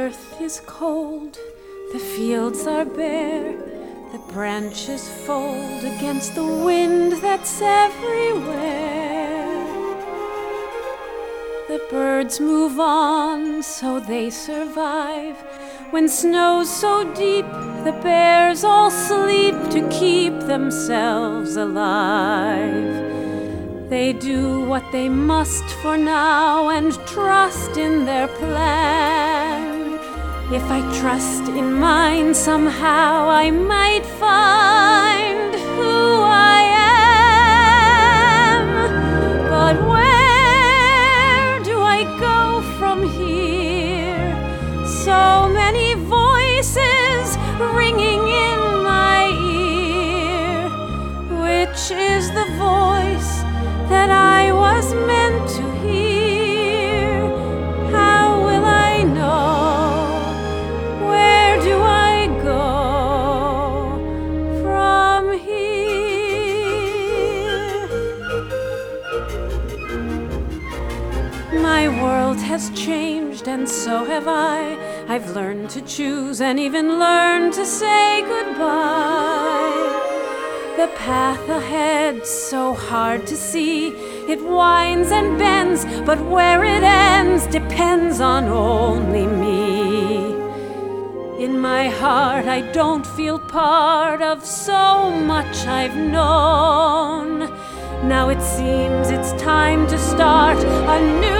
earth is cold, the fields are bare, the branches fold against the wind that's everywhere. The birds move on, so they survive. When snow's so deep, the bears all sleep to keep themselves alive. They do what they must for now and trust in their plan. If I trust in mine, somehow I might find who I am. But where do I go from here? So many voices ringing in my ear. Which is the voice that I was meant to hear? How will I know? Where do I go from here? My world has changed and so have I. I've learned to choose and even learned to say goodbye. The path ahead, so hard to see. It winds and bends, but where it ends depends on only me. In my heart, I don't feel part of so much I've known. Now it seems it's time to start a new